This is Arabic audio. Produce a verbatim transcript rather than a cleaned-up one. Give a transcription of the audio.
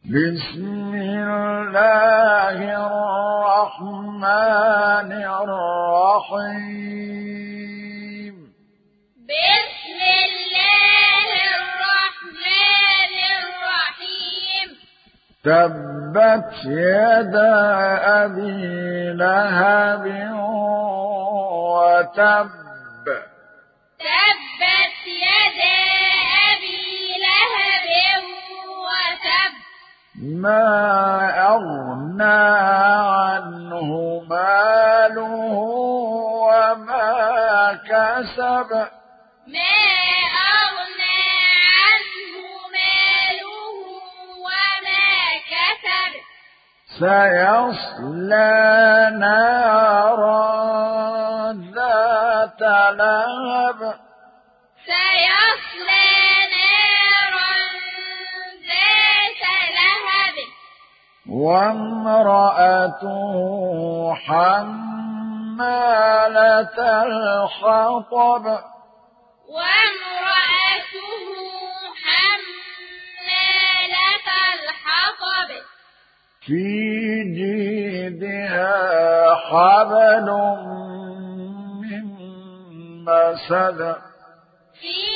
بسم الله الرحمن الرحيم بسم الله الرحمن الرحيم تبت يدا أبي لهب وتب تبت يدا أبي لهب وتب ما أغنى عنه ماله وما كسب ما أغنى عنه ماله وما كسب سيصلى نارا ذات لهب سيصلى نارا ذات لهب وامرأته حمالة الحطب وامرأته حمالة الحطب في جيدها حبل من مسد في